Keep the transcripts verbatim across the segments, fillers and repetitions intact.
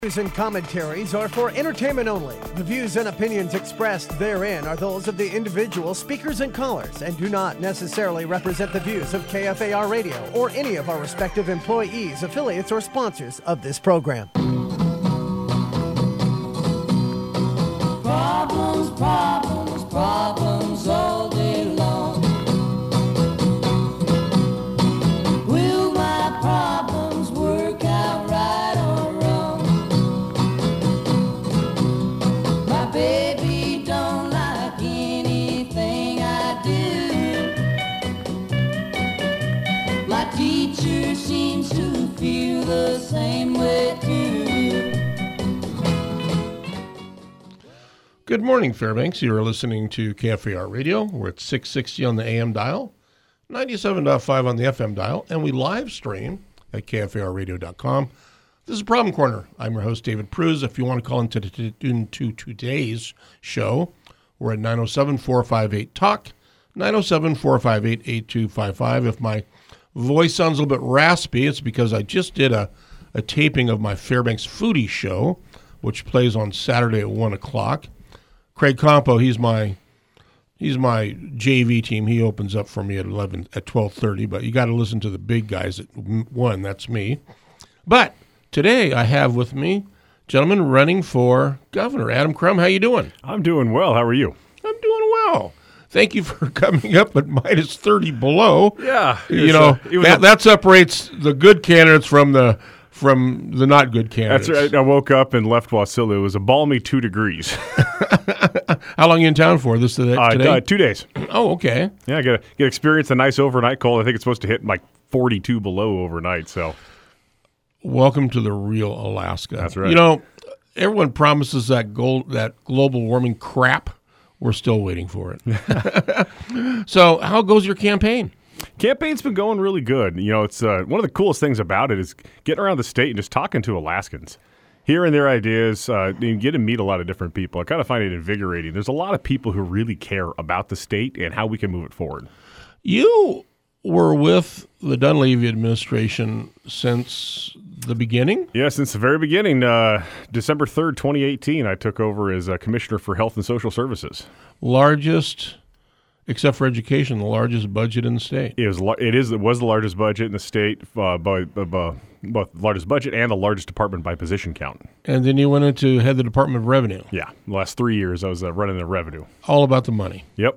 News and commentaries are for entertainment only. The views and opinions expressed therein are those of the individual speakers and callers and do not necessarily represent the views of K F A R Radio or any of our respective employees, affiliates, or sponsors of this program. Problems, problems, problems all day long. Will my problems work out right or wrong? My baby don't like anything I do. My teacher seems to feel the same way too. Good morning, Fairbanks. You are listening to K F A R Radio. We're at six sixty on the A M dial, ninety-seven point five on the F M dial, and we live stream at K F A R radio dot com. This is Problem Corner. I'm your host, David Pruz. If you want to call into, into today's show, we're at nine oh seven, four five eight, talk, nine oh seven, four five eight, eight two five five. If my voice sounds a little bit raspy, it's because I just did a, a taping of my Fairbanks Foodie show, which plays on Saturday at one o'clock. Craig Campo, he's my he's my J V team. He opens up for me at eleven at twelve thirty. But you got to listen to the big guys at one. That's me. But today I have with me gentleman running for governor, Adam Crum. How you doing? I'm doing well. How are you? I'm doing well. Thank you for coming up at minus thirty below. Yeah, you know a, that a, that separates the good candidates from the. From the not good candidates. That's right. I woke up and left Wasilla. It was a balmy two degrees. How long are you in town for? This today? Uh, uh, two days. Oh, okay. Yeah, I get get experience a nice overnight cold. I think it's supposed to hit like forty-two below overnight. So, welcome to the real Alaska. That's right. You know, everyone promises that gold, that global warming crap. We're still waiting for it. So, how goes your campaign? Campaign's been going really good. You know, it's uh, one of the coolest things about it is getting around the state and just talking to Alaskans, hearing their ideas. Uh, you get to meet a lot of different people. I kind of find it invigorating. There's a lot of people who really care about the state and how we can move it forward. You were with the Dunleavy administration since the beginning? Yeah, since the very beginning. Uh, December third, twenty eighteen, I took over as uh, Commissioner for Health and Social Services. Largest... Except for education, the largest budget in the state. It was. It is. It was the largest budget in the state uh, by, by, by both the largest budget and the largest department by position count. And then you went in to head the Department of Revenue. Yeah, the last three years I was uh, running the revenue. All about the money. Yep.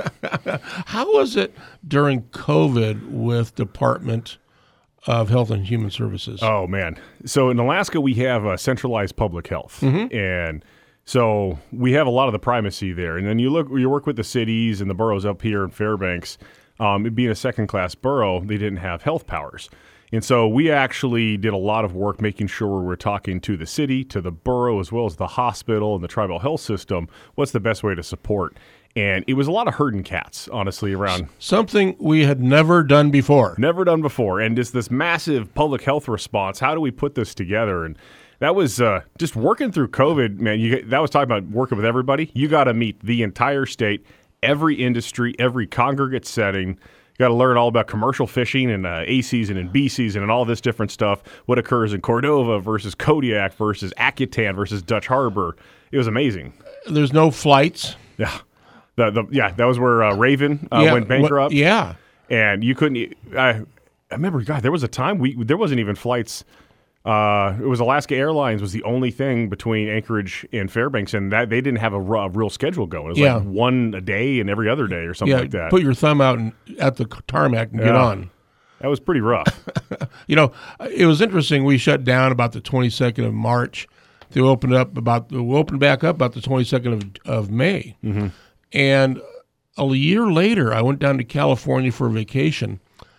How was it during COVID with Department of Health and Human Services? Oh man! So in Alaska we have uh, centralized public health, mm-hmm. and so we have a lot of the primacy there. And then you look, you work with the cities and the boroughs up here in Fairbanks. Um, it being a second-class borough, they didn't have health powers. And so we actually did a lot of work making sure we're talking to the city, to the borough, as well as the hospital and the tribal health system, what's the best way to support. And it was a lot of herding cats, honestly, around. Something we had never done before. Never done before. And just this massive public health response, how do we put this together? And that was uh, just working through COVID, man. You, that was talking about working with everybody. You got to meet the entire state, every industry, every congregate setting. You got to learn all about commercial fishing and uh, A season and B season and all this different stuff. What occurs in Cordova versus Kodiak versus Akutan versus Dutch Harbor. It was amazing. There's no flights. Yeah, the, the yeah that was where uh, Raven uh, yeah, went bankrupt. What, yeah, and you couldn't. I, I remember, God, there was a time we there wasn't even flights. Uh, it was Alaska Airlines was the only thing between Anchorage and Fairbanks, and that they didn't have a, r- a real schedule going. It was yeah. like one a day and every other day or something yeah, like that. Put your thumb out and, at the tarmac and yeah. get on. That was pretty rough. You know, it was interesting. We shut down about the twenty-second of March. They opened up about we opened back up about the twenty-second of, of May. Mm-hmm. And a year later, I went down to California for a vacation,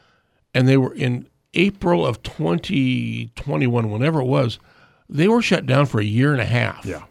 and they were in April of twenty twenty-one, whenever it was, they were shut down for a year and a half. Yeah.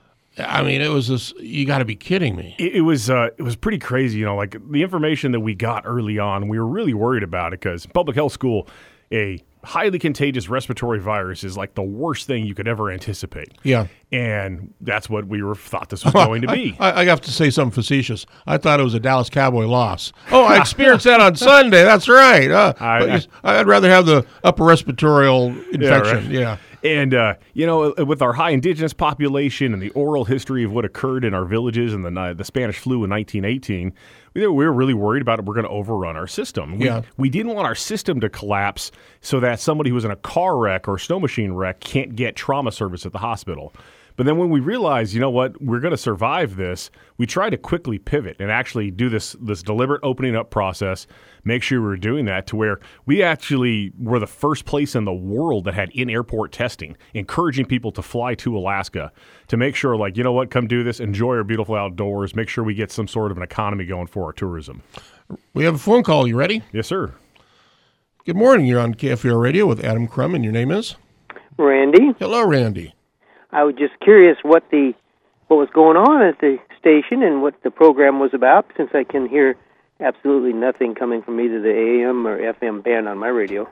I mean, it was this, you got to be kidding me. It, it was uh, it was pretty crazy, you know, like the information that we got early on, we were really worried about it because public health school, a highly contagious respiratory virus is like the worst thing you could ever anticipate. Yeah. And that's what we were thought this was going to be. I, I have to say something facetious. I thought it was a Dallas Cowboy loss. Oh, I experienced that on Sunday. That's right. Uh, I, but I'd rather have the upper respiratory infection. Yeah. Yeah. And, uh, you know, with our high indigenous population and the oral history of what occurred in our villages and the, the Spanish flu in nineteen eighteen, we were really worried about it. We're going to overrun our system. We, Yeah. we didn't want our system to collapse so that somebody who was in a car wreck or snow machine wreck can't get trauma service at the hospital. But then when we realized, you know what, we're going to survive this, we tried to quickly pivot and actually do this this deliberate opening up process, make sure we were doing that to where we actually were the first place in the world that had in-airport testing, encouraging people to fly to Alaska to make sure, like, you know what, come do this, enjoy our beautiful outdoors, make sure we get some sort of an economy going for our tourism. We have a phone call. You ready? Yes, sir. Good morning. You're on K F A R Radio with Adam Crum, and your name is? Randy, Hello, Randy. I was just curious what the what was going on at the station and what the program was about, since I can hear absolutely nothing coming from either the A M or F M band on my radio.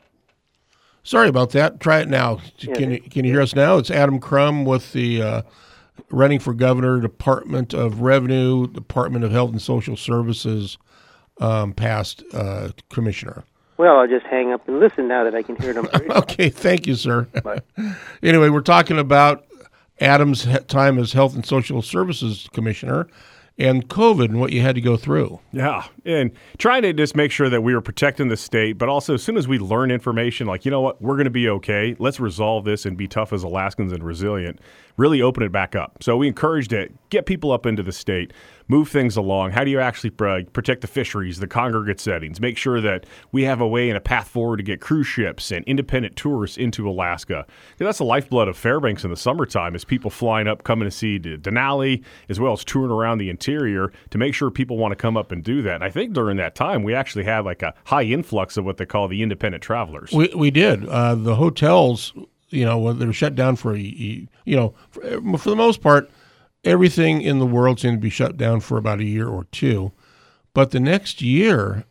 Sorry about that. Try it now. Can you, can you hear us now? It's Adam Crum with the uh, running for governor, Department of Revenue, Department of Health and Social Services, um, past uh, commissioner. Well, I'll just hang up and listen now that I can hear it on my radio. Okay, thank you, sir. Bye. Anyway, we're talking about Adam's he- time as Health and Social Services Commissioner and COVID and what you had to go through. Yeah, and trying to just make sure that we were protecting the state, but also as soon as we learn information, like, you know what, we're going to be okay, let's resolve this and be tough as Alaskans and resilient, really open it back up. So we encouraged it, get people up into the state, move things along. How do you actually uh, protect the fisheries, the congregate settings, make sure that we have a way and a path forward to get cruise ships and independent tourists into Alaska? Because that's the lifeblood of Fairbanks in the summertime, is people flying up, coming to see Denali, as well as touring around the interior to make sure people want to come up and do that. And I think during that time, we actually had like a high influx of what they call the independent travelers. We we did. Uh, the hotels, you know, when they were shut down for, a- you know, for, for the most part, everything in the world seemed to be shut down for about a year or two. But the next year,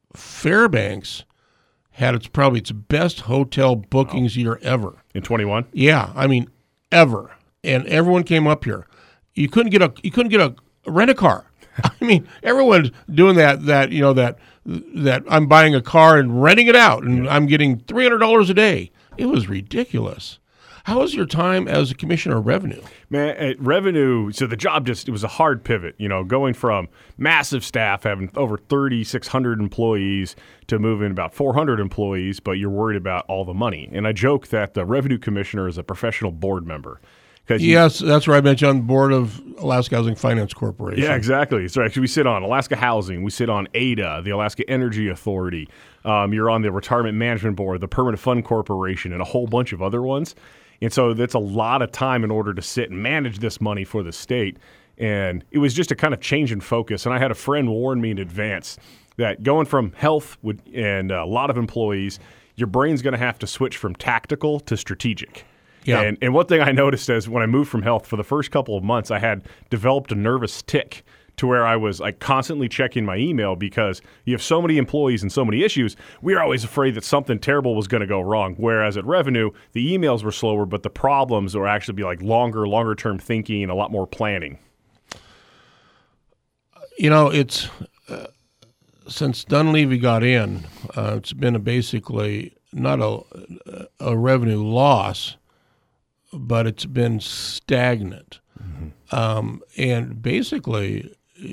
Fairbanks had its probably its best hotel bookings year ever. In twenty-one? Yeah, I mean, ever. And everyone came up here. You couldn't get a you couldn't get a rent a car. I mean, everyone's doing that. That you know that that I'm buying a car and renting it out, and I'm getting three hundred dollars a day. It was ridiculous. How was your time as a commissioner of revenue? Man, at revenue, so the job just, it was a hard pivot, you know, going from massive staff, having over thirty-six hundred employees to moving about four hundred employees, but you're worried about all the money. And I joke that the revenue commissioner is a professional board member. You, yes, that's where I met you on the board of Alaska Housing Finance Corporation. Yeah, exactly. So actually, we sit on Alaska Housing, we sit on A D A, the Alaska Energy Authority. Um, you're on the Retirement Management Board, the Permanent Fund Corporation, and a whole bunch of other ones. And so that's a lot of time in order to sit and manage this money for the state. And it was just a kind of change in focus. And I had a friend warn me in advance that going from health would, and a lot of employees, your brain's going to have to switch from tactical to strategic. Yeah. And, and one thing I noticed is when I moved from health, for the first couple of months, I had developed a nervous tick to where I was like constantly checking my email because you have so many employees and so many issues. We were always afraid that something terrible was going to go wrong. Whereas at revenue, the emails were slower, but the problems were actually be like longer, longer term thinking and a lot more planning. You know, it's uh, since Dunleavy got in, uh, it's been a basically not a, a revenue loss, but it's been stagnant. Mm-hmm. Um, and basically,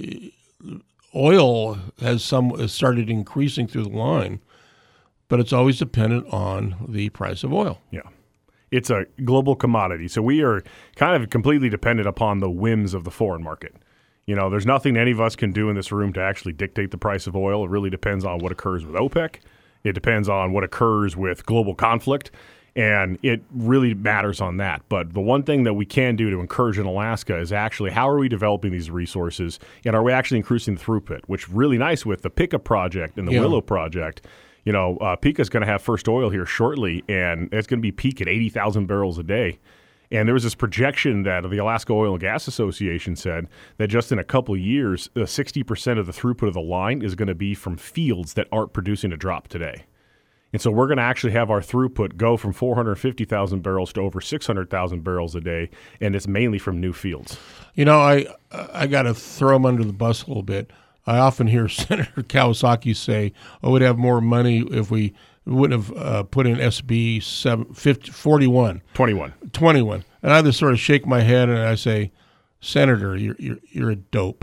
oil has some has started increasing through the line, but it's always dependent on the price of oil. Yeah. It's a global commodity. So we are kind of completely dependent upon the whims of the foreign market. You know, there's nothing any of us can do in this room to actually dictate the price of oil. It really depends on what occurs with OPEC. It depends on what occurs with global conflict. And it really matters on that. But the one thing that we can do to encourage in Alaska is actually how are we developing these resources, and are we actually increasing the throughput, which really nice with the Pika project and the Yeah. Willow project. You know, uh, Pika's going to have first oil here shortly, and it's going to be peak at eighty thousand barrels a day. And there was this projection that the Alaska Oil and Gas Association said that just in a couple of years, uh, sixty percent of the throughput of the line is going to be from fields that aren't producing a drop today. And so we're going to actually have our throughput go from four hundred fifty thousand barrels to over six hundred thousand barrels a day, and it's mainly from new fields. You know, I I got to throw him under the bus a little bit. I often hear Senator Kawasaki say, "Oh, we'd have more money if we we wouldn't have uh, put in S B seven, fifty, forty-one. twenty-one. twenty-one. And I just sort of shake my head and I say, Senator, you're you're, you're a dope.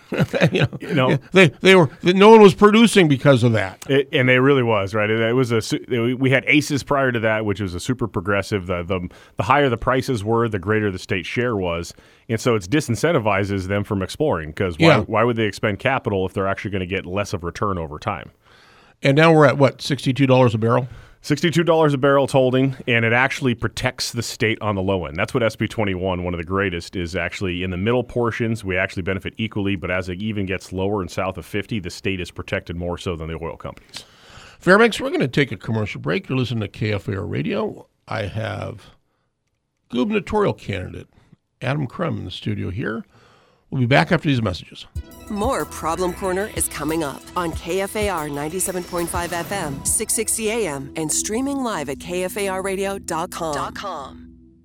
you know, You know, they they were no one was producing because of that. It, and they really was, right? It, it was a su- we had ACES prior to that, which was a super progressive. The, the the higher the prices were, the greater the state share was, and so it disincentivizes them from exploring because why, Yeah. why would they expend capital if they're actually going to get less of return over time? And now we're at what, sixty-two dollars a barrel? sixty-two dollars a barrel it's holding, and it actually protects the state on the low end. That's what S B twenty-one, one of the greatest, is actually in the middle portions. We actually benefit equally, but as it even gets lower and south of fifty, the state is protected more so than the oil companies. Fairbanks, we're going to take a commercial break. You're listening to K F A R Radio. I have gubernatorial candidate Adam Crum in the studio here. We'll be back after these messages. More Problem Corner is coming up on K F A R ninety-seven point five F M, six sixty A M, and streaming live at K F A R radio dot com.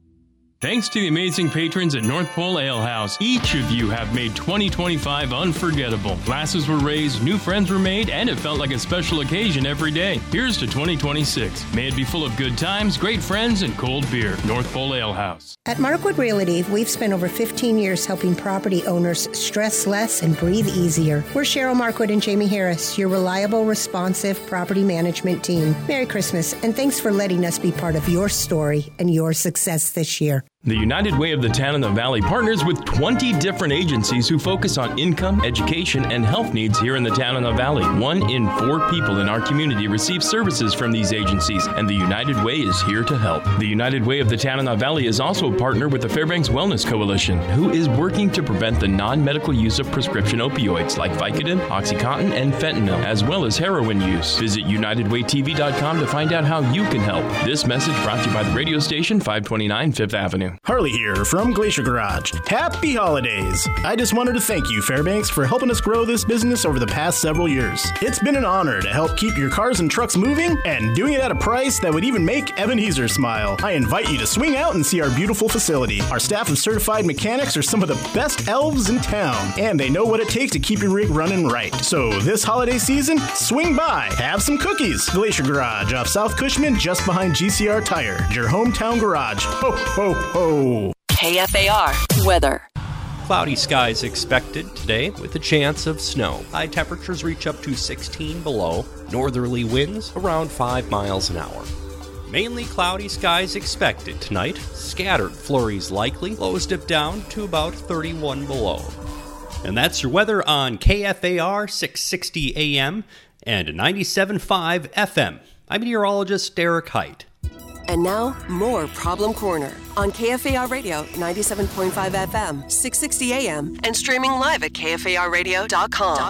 Thanks to the amazing patrons at North Pole Ale House, each of you have made twenty twenty-five unforgettable. Glasses were raised, new friends were made, and it felt like a special occasion every day. Here's to twenty twenty-six. May it be full of good times, great friends, and cold beer. North Pole Ale House. At Markwood Realty, we've spent over fifteen years helping property owners stress less and breathe easier. We're Cheryl Markwood and Jamie Harris, your reliable, responsive property management team. Merry Christmas, and thanks for letting us be part of your story and your success this year. The United Way of the Tanana Valley partners with twenty different agencies who focus on income, education, and health needs here in the Tanana Valley. One in four people in our community receive services from these agencies, and the United Way is here to help. The United Way of the Tanana Valley is also a partner with the Fairbanks Wellness Coalition, who is working to prevent the non-medical use of prescription opioids like Vicodin, OxyContin, and fentanyl, as well as heroin use. Visit united way t v dot com to find out how you can help. This message brought to you by the radio station five twenty-nine Fifth Avenue. Harley here from Glacier Garage. Happy holidays! I just wanted to thank you, Fairbanks, for helping us grow this business over the past several years. It's been an honor to help keep your cars and trucks moving and doing it at a price that would even make Evan Heiser smile. I invite you to swing out and see our beautiful facility. Our staff of certified mechanics are some of the best elves in town, and they know what it takes to keep your rig running right. So this holiday season, swing by, have some cookies. Glacier Garage off South Cushman, just behind G C R Tire, your hometown garage. Ho, ho, ho! K F A R weather. Cloudy skies expected today with a chance of snow. High temperatures reach up to sixteen below. Northerly winds around five miles an hour. Mainly cloudy skies expected tonight. Scattered flurries likely. Lows dip down to about thirty-one below. And that's your weather on K F A R six sixty A M and ninety-seven point five F M. I'm meteorologist Derek Height. And now, more Problem Corner on K F A R Radio ninety-seven point five F M, six sixty A M, and streaming live at K F A R radio dot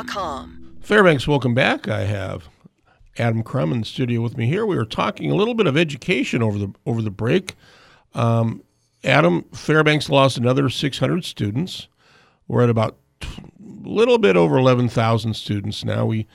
com. Fairbanks, welcome back. I have Adam Crum in the studio with me here. We were talking a little bit of education over the over the break. Um, Adam, Fairbanks lost another six hundred students. We're at about a little bit over eleven thousand students now. We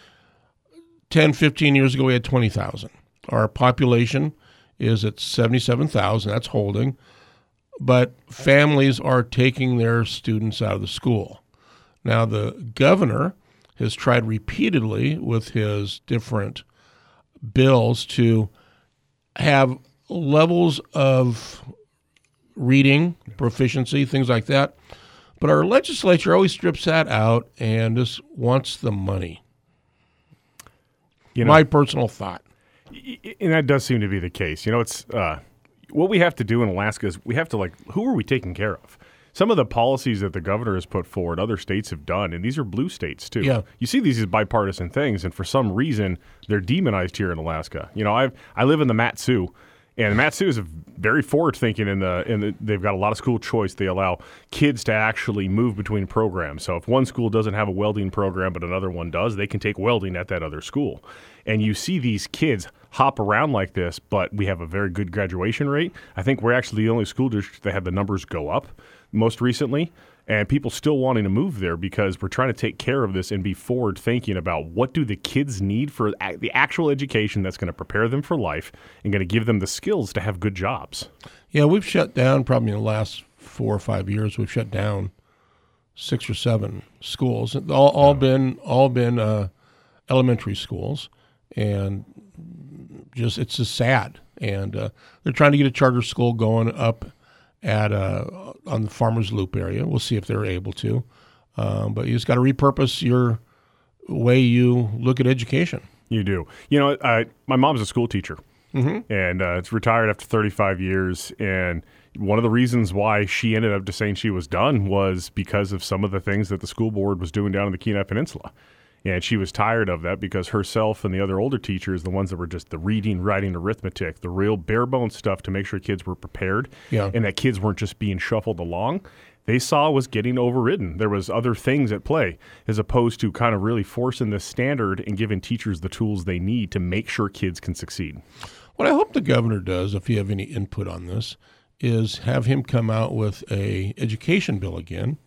ten, fifteen years ago, we had twenty thousand. Our population is at seventy-seven thousand. That's holding. But families are taking their students out of the school. Now, the governor has tried repeatedly with his different bills to have levels of reading, proficiency, things like that. But our legislature always strips that out and just wants the money. You know, my personal thought. And that does seem to be the case. You know, it's uh, what we have to do in Alaska is we have to, like, who are we taking care of? Some of the policies that the governor has put forward, other states have done, and these are blue states, too. Yeah. You see these as bipartisan things, and for some reason, they're demonized here in Alaska. You know, I I live in the Mat-Su, and Mat-Su is a very forward-thinking in the, in the, they've got a lot of school choice. They allow kids to actually move between programs. So if one school doesn't have a welding program but another one does, they can take welding at that other school. And you see these kids hop around like this, but we have a very good graduation rate. I think we're actually the only school district that had the numbers go up most recently, and people still wanting to move there because we're trying to take care of this and be forward thinking about what do the kids need for the actual education that's going to prepare them for life and going to give them the skills to have good jobs. Yeah, we've shut down probably in the last four or five years. We've shut down six or seven schools. All, all yeah. been all been uh, elementary schools, and just it's just sad. And uh, they're trying to get a charter school going up at uh, on the Farmers Loop area. We'll see if they're able to. Um, but you just got to repurpose your way you look at education. You do. You know, uh, my mom's a school teacher, mm-hmm. and uh, it's retired after thirty-five years. And one of the reasons why she ended up just saying she was done was because of some of the things that the school board was doing down in the Kenai Peninsula. And she was tired of that because herself and the other older teachers, the ones that were just the reading, writing, arithmetic, the real bare bones stuff to make sure kids were prepared yeah. and that kids weren't just being shuffled along, they saw was getting overridden. There was other things at play as opposed to kind of really forcing the standard and giving teachers the tools they need to make sure kids can succeed. What I hope the governor does, if you have any input on this, is have him come out with a education bill again.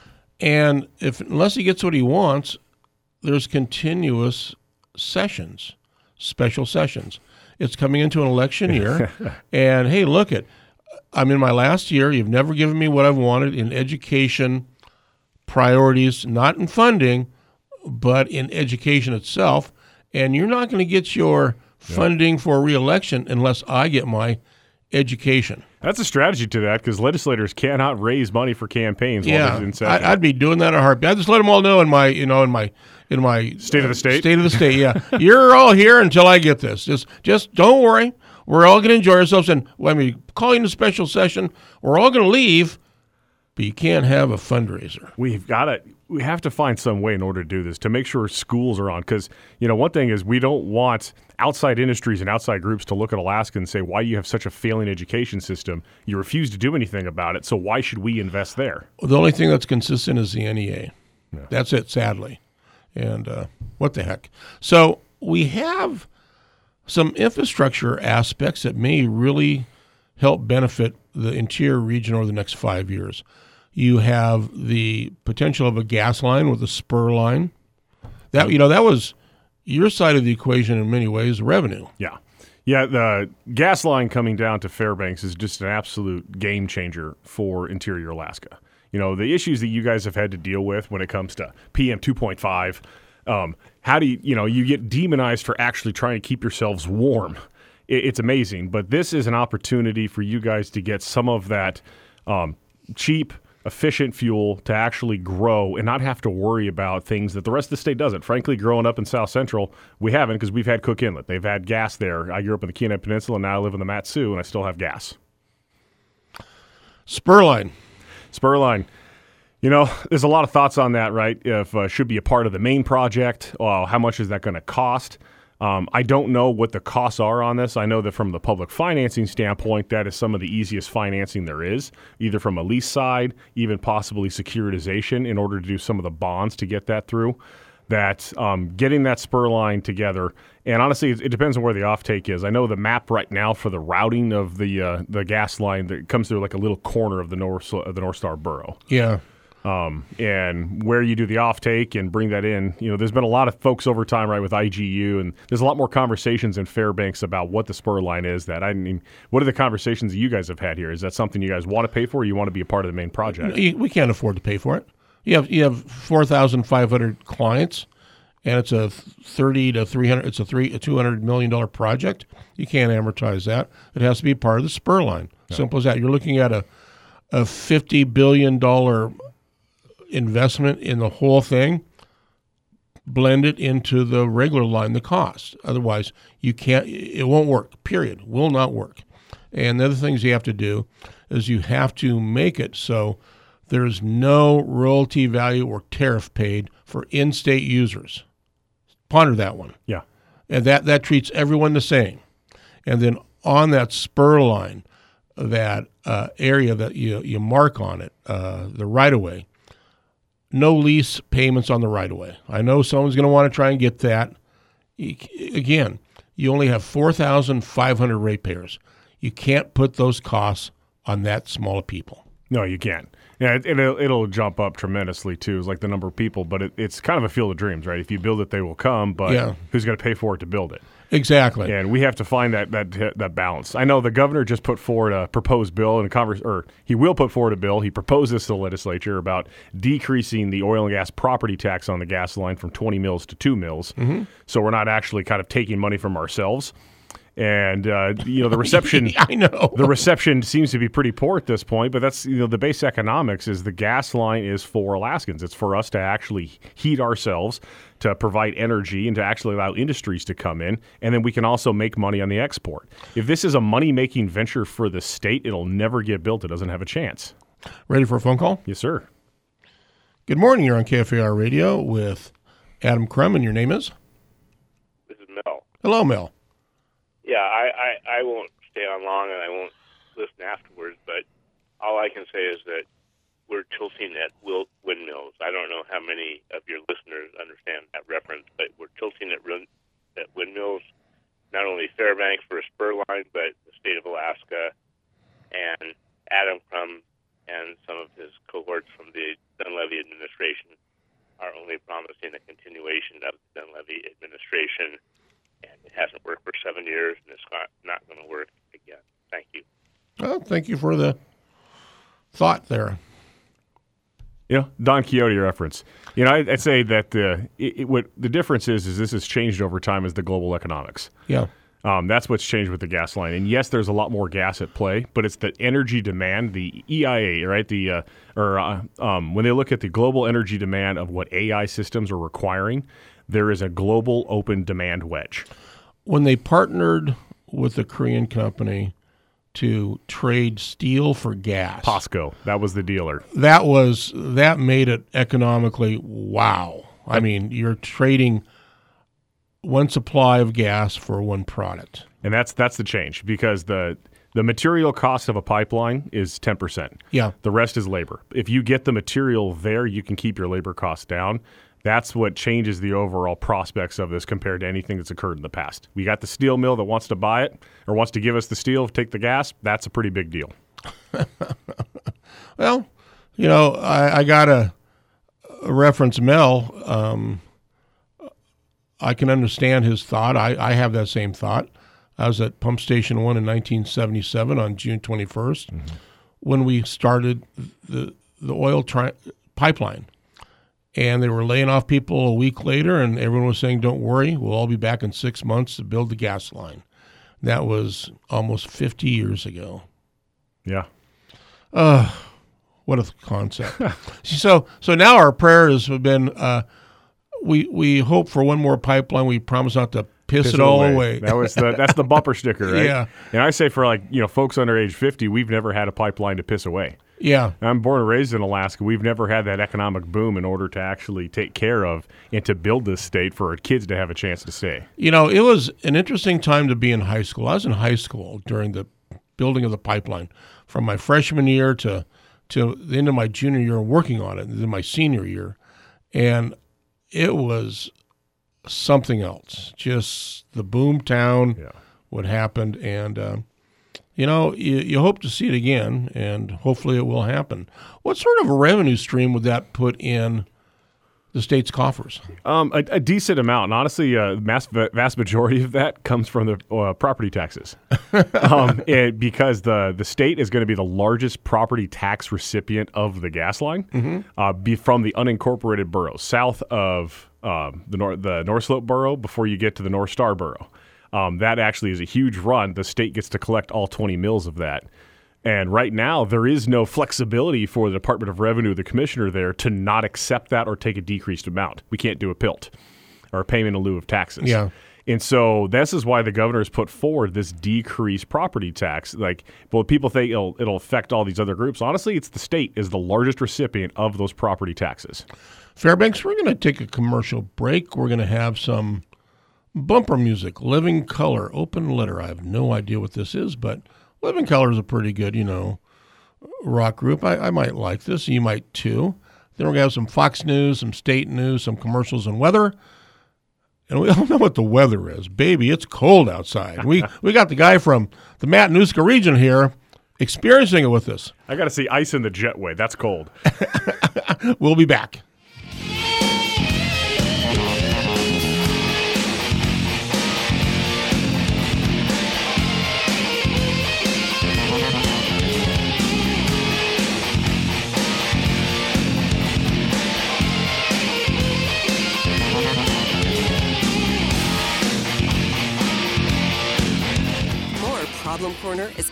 And if unless he gets what he wants, there's continuous sessions, special sessions. It's coming into an election year, and hey, look it, I'm in my last year. You've never given me what I've wanted in education priorities, not in funding, but in education itself. And you're not going to get your funding yeah. for re-election unless I get my education. That's a strategy to that because legislators cannot raise money for campaigns yeah, while they're in session. I, I'd be doing that in a heartbeat. I just let them all know in my, you know, in my, in my state uh, of the state. State of the state. Yeah, you're all here until I get this. Just, just don't worry. We're all going to enjoy ourselves, and when we call you in a special session, we're all going to leave. But you can't have a fundraiser. We've got to. We have to find some way in order to do this to make sure schools are on. Because, you know, one thing is we don't want outside industries and outside groups to look at Alaska and say, why do you have such a failing education system? You refuse to do anything about it, so why should we invest there? The only thing that's consistent is the N E A. Yeah. That's it, sadly. And uh, what the heck? So we have some infrastructure aspects that may really help benefit the interior region over the next five years. You have the potential of a gas line with a spur line. That you know that was your side of the equation in many ways, revenue. Yeah. Yeah, the gas line coming down to Fairbanks is just an absolute game changer for interior Alaska. You know, the issues that you guys have had to deal with when it comes to P M two point five, um, how do you, you know, you get demonized for actually trying to keep yourselves warm. It, it's amazing. But this is an opportunity for you guys to get some of that um, cheap, efficient fuel to actually grow and not have to worry about things that the rest of the state doesn't. Frankly, growing up in South Central, we haven't because we've had Cook Inlet. They've had gas there. I grew up in the Kenai Peninsula, and now I live in the Mat-Su, and I still have gas. Spur line. Spur line. You know, there's a lot of thoughts on that, right? If uh, should be a part of the main project. Uh, how much is that going to cost? Um, I don't know what the costs are on this. I know that from the public financing standpoint, that is some of the easiest financing there is, either from a lease side, even possibly securitization in order to do some of the bonds to get that through. That um, getting that spur line together, and honestly, it, it depends on where the offtake is. I know the map right now for the routing of the uh, the gas line that comes through like a little corner of the North of the North Star Borough. Yeah. Um, and where you do the offtake and bring that in, you know, there's been a lot of folks over time, right, with I G U, and there's a lot more conversations in Fairbanks about what the spur line is. That I mean, what are the conversations that you guys have had here? Is that something you guys want to pay for, or you want to be a part of the main project? We can't afford to pay for it. You have you have four thousand five hundred clients, and it's a thirty to three hundred. It's a three a two hundred million dollar project. You can't amortize that. It has to be part of the spur line. Yeah. Simple as that. You're looking at a a fifty billion dollar investment in the whole thing, blend it into the regular line, the cost. Otherwise, you can't, it won't work, period. Will not work. And the other things you have to do is you have to make it so there's no royalty value or tariff paid for in-state users. Ponder that one. Yeah. And that, that treats everyone the same. And then on that spur line, that uh, area that you, you mark on it, uh, the right-of-way, no lease payments on the right-of-way. I know someone's going to want to try and get that. Again, you only have four thousand five hundred ratepayers. You can't put those costs on that small of people. No, you can't. Yeah, it, it'll, it'll jump up tremendously, too, like the number of people. But it, it's kind of a field of dreams, right? If you build it, they will come. But yeah. Who's going to pay for it to build it? Exactly. And we have to find that that that balance. I know the governor just put forward a proposed bill, and a converse, or he will put forward a bill. He proposed this to the legislature about decreasing the oil and gas property tax on the gas line from twenty mils to two mils. Mm-hmm. So we're not actually kind of taking money from ourselves. And uh, you know the reception. I know the reception seems to be pretty poor at this point. But that's you know the base economics is the gas line is for Alaskans. It's for us to actually heat ourselves, to provide energy, and to actually allow industries to come in, and then we can also make money on the export. If this is a money-making venture for the state, it'll never get built. It doesn't have a chance. Ready for a phone call? Yes, sir. Good morning. You're on K F A R Radio with Adam Crum, and your name is? This is Mel. Hello, Mel. Yeah, I, I, I won't stay on long and I won't listen afterwards, but all I can say is that we're tilting at wil- windmills. I don't know how many of your listeners understand that reference, but we're tilting at, rin- at windmills, not only Fairbanks for a spur line, but the state of Alaska, and Adam Crum and some of his cohorts from the Dunleavy administration are only promising a continuation of the Dunleavy administration. And it hasn't worked for seven years, and it's not, not going to work again. Thank you. Well, thank you for the thought there. Yeah, Don Quixote reference. You know, I'd, I'd say that the it, it, what the difference is is this has changed over time as the global economics. Yeah, um, that's what's changed with the gas line. And yes, there's a lot more gas at play, but it's the energy demand, the E I A, right? The uh, or uh, um, when they look at the global energy demand of what A I systems are requiring, there is a global open demand wedge. When they partnered with a Korean company to trade steel for gas, POSCO, that was the dealer. That was that made it economically wow. I mean, you're trading one supply of gas for one product, and that's that's the change because the the material cost of a pipeline is ten percent. Yeah, the rest is labor. If you get the material there, you can keep your labor costs down. That's what changes the overall prospects of this compared to anything that's occurred in the past. We got the steel mill that wants to buy it or wants to give us the steel, take the gas. That's a pretty big deal. Well, you know, I, I got to reference Mel. Um, I can understand his thought. I, I have that same thought. I was at Pump Station one in nineteen seventy-seven on June twenty-first mm-hmm. when we started the, the oil tri- pipeline. And they were laying off people a week later, and everyone was saying, don't worry, we'll all be back in six months to build the gas line. That was almost fifty years ago. Yeah. Uh, what a concept. so so now our prayers have been, uh, we we hope for one more pipeline. We promise not to piss, piss it all away. away. That was the That's the bumper sticker, right? Yeah. And I say for like, you know, folks under age fifty, we've never had a pipeline to piss away. Yeah. I'm born and raised in Alaska. We've never had that economic boom in order to actually take care of and to build this state for our kids to have a chance to stay. You know, it was an interesting time to be in high school. I was in high school during the building of the pipeline from my freshman year to, to the end of my junior year working on it, and then my senior year. And it was something else. Just the boom town, yeah. what happened, and uh, you know, you, you hope to see it again, and hopefully it will happen. What sort of a revenue stream would that put in the state's coffers? Um, a, a decent amount. And honestly, a uh, mass, vast majority of that comes from the uh, property taxes. um, and because the, the state is going to be the largest property tax recipient of the gas line mm-hmm. uh, be from the unincorporated boroughs, south of um, the, Nor- the North Slope borough before you get to the North Star borough. Um, that actually is a huge run. The state gets to collect all twenty mills of that. And right now, there is no flexibility for the Department of Revenue, the commissioner there, to not accept that or take a decreased amount. We can't do a P I L T or a payment in lieu of taxes. Yeah. And so this is why the governor has put forward this decreased property tax. Like, well, people think it'll, it'll affect all these other groups. Honestly, it's the state is the largest recipient of those property taxes. Fairbanks, we're going to take a commercial break. We're going to have some bumper music, Living Color, Open Letter. I have no idea what this is, but Living Color is a pretty good, you know, rock group. I, I might like this. You might too. Then we're going to have some Fox News, some state news, some commercials and weather. And we all know what the weather is. Baby, it's cold outside. We we got the guy from the Matanuska region here experiencing it with us. I got to see ice in the jetway. That's cold. We'll be back.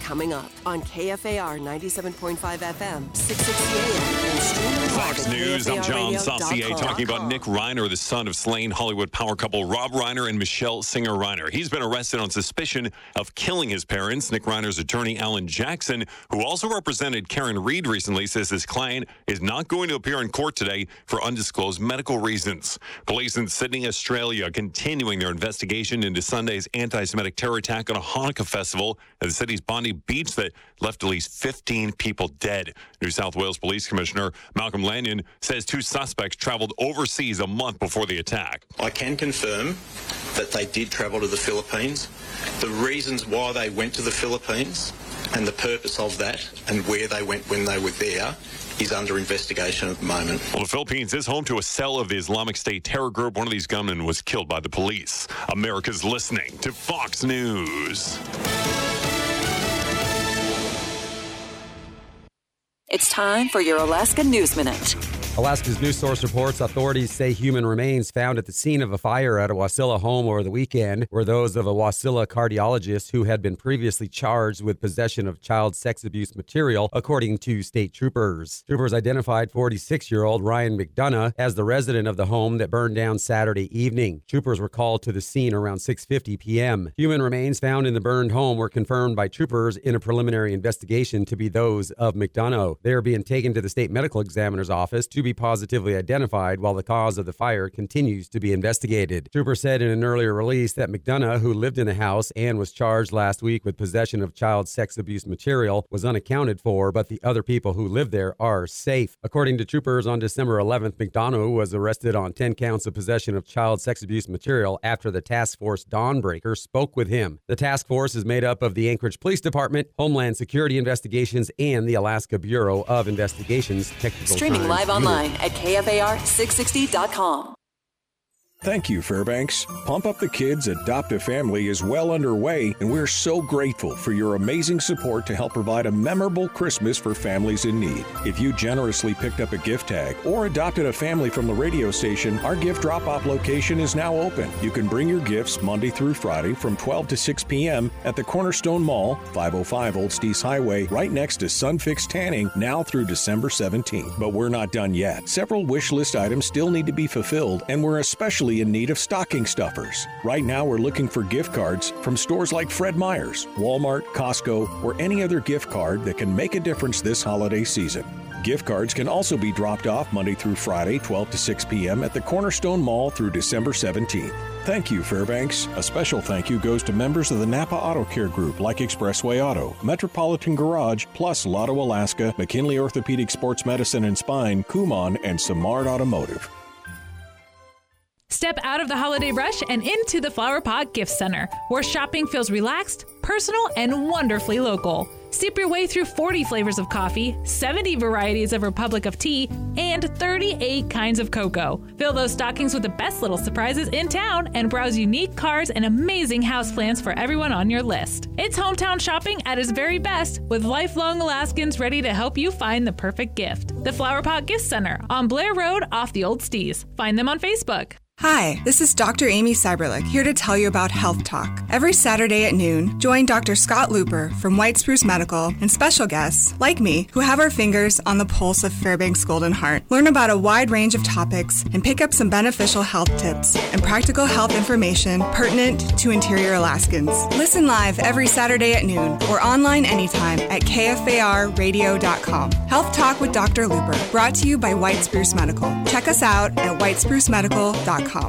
coming up on K F A R ninety-seven point five F M, six sixty A M, and streaming live Fox at News, I'm John Saucier talking about Nick Reiner, the son of slain Hollywood power couple Rob Reiner and Michelle Singer Reiner. He's been arrested on suspicion of killing his parents. Nick Reiner's attorney, Alan Jackson, who also represented Karen Reed recently, says his client is not going to appear in court today for undisclosed medical reasons. Police in Sydney, Australia, continuing their investigation into Sunday's anti-Semitic terror attack on a Hanukkah festival at the city's Bondi Beach that left at least fifteen people dead. New South Wales Police Commissioner Malcolm Lanyon says two suspects traveled overseas a month before the attack. I can confirm that they did travel to the Philippines. The reasons why they went to the Philippines and the purpose of that and where they went when they were there is under investigation at the moment. Well, the Philippines is home to a cell of the Islamic State terror group. One of these gunmen was killed by the police. America's listening to Fox News. It's time for your Alaska News Minute. Alaska's News Source reports authorities say human remains found at the scene of a fire at a Wasilla home over the weekend were those of a Wasilla cardiologist who had been previously charged with possession of child sex abuse material, according to state troopers. Troopers identified forty-six-year-old Ryan McDonough as the resident of the home that burned down Saturday evening. Troopers were called to the scene around six fifty p.m. Human remains found in the burned home were confirmed by troopers in a preliminary investigation to be those of McDonough. They are being taken to the state medical examiner's office to be positively identified while the cause of the fire continues to be investigated. Troopers said in an earlier release that McDonough, who lived in the house and was charged last week with possession of child sex abuse material, was unaccounted for, but the other people who live there are safe. According to troopers, on December eleventh, McDonough was arrested on ten counts of possession of child sex abuse material after the task force Dawnbreaker spoke with him. The task force is made up of the Anchorage Police Department, Homeland Security Investigations, and the Alaska Bureau of Investigations Technical Streaming Crimes live Unit. online at K F A R six sixty dot com. Thank you, Fairbanks. Pump Up the Kids Adopt a Family is well underway, and we're so grateful for your amazing support to help provide a memorable Christmas for families in need. If you generously picked up a gift tag or adopted a family from the radio station, our gift drop-off location is now open. You can bring your gifts Monday through Friday from twelve to six p.m. at the Cornerstone Mall, five oh five Old Steese Highway, right next to Sunfix Tanning, now through December seventeenth. But we're not done yet. Several wish list items still need to be fulfilled, and we're especially in need of stocking stuffers. Right now, we're looking for gift cards from stores like Fred Meyer's, Walmart, Costco, or any other gift card that can make a difference this holiday season. Gift cards can also be dropped off Monday through Friday, twelve to six p.m. at the Cornerstone Mall through December seventeenth. Thank you, Fairbanks. A special thank you goes to members of the Napa Auto Care Group like Expressway Auto, Metropolitan Garage, plus Lotto Alaska, McKinley Orthopedic Sports Medicine and Spine, Kumon, and Samard Automotive. Step out of the holiday rush and into the Flower Pot Gift Center, where shopping feels relaxed, personal, and wonderfully local. Sip your way through forty flavors of coffee, seventy varieties of Republic of Tea, and thirty-eight kinds of cocoa. Fill those stockings with the best little surprises in town and browse unique cards and amazing houseplants for everyone on your list. It's hometown shopping at its very best, with lifelong Alaskans ready to help you find the perfect gift. The Flower Pot Gift Center on Blair Road off the Old Steese. Find them on Facebook. Hi, this is Doctor Amy Cyberlick here to tell you about Health Talk. Every Saturday at noon, join Doctor Scott Looper from White Spruce Medical and special guests, like me, who have our fingers on the pulse of Fairbanks Golden Heart. Learn about a wide range of topics and pick up some beneficial health tips and practical health information pertinent to interior Alaskans. Listen live every Saturday at noon or online anytime at K F A R radio dot com. Health Talk with Doctor Looper, brought to you by White Spruce Medical. Check us out at white spruce medical dot com.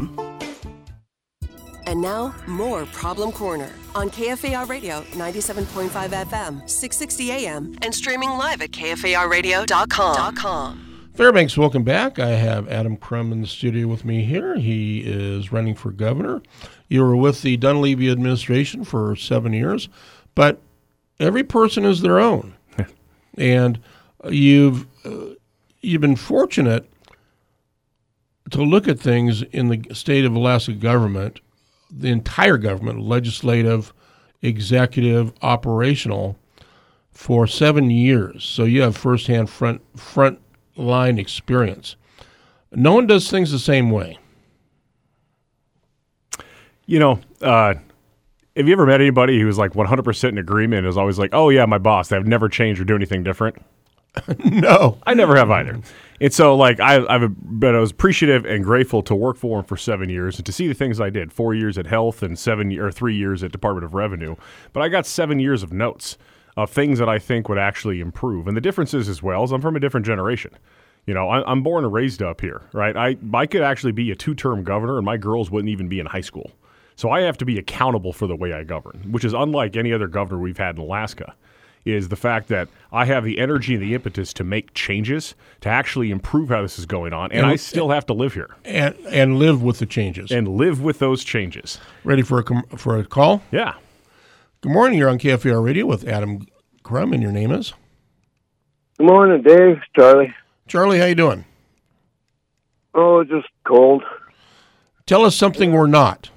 And now, more Problem Corner on K F A R Radio ninety-seven point five F M, six sixty A M, and streaming live at K F A R radio dot com. Fairbanks, welcome back. I have Adam Crum in the studio with me here. He is running for governor. You were with the Dunleavy administration for seven years, but every person is their own. And you've uh, you've been fortunate to look at things in the state of Alaska government, the entire government, legislative, executive, operational, for seven years. So you have firsthand front front line experience. No one does things the same way. You know, uh, Have you ever met anybody who was like one hundred percent in agreement and is always like, oh, yeah, my boss, they've never changed or do anything different? No. I never have either. And so, like, I, I've been, I was appreciative and grateful to work for him for seven years and to see the things I did. Four years at Health and seven or three years at Department of Revenue. But I got seven years of notes of things that I think would actually improve. And the difference is, as well, is I'm from a different generation. You know, I, I'm born and raised up here, right? I, I could actually be a two-term governor, and my girls wouldn't even be in high school. So I have to be accountable for the way I govern, which is unlike any other governor we've had in Alaska, is the fact that I have the energy and the impetus to make changes, to actually improve how this is going on, and, and I still have to live here. And and live with the changes. And live with those changes. Ready for a, com- for a call? Yeah. Good morning. You're on K F A R Radio with Adam Crum, and your name is? Good morning, Dave. It's Charlie. Charlie, how you doing? Oh, just cold. Tell us something we're not.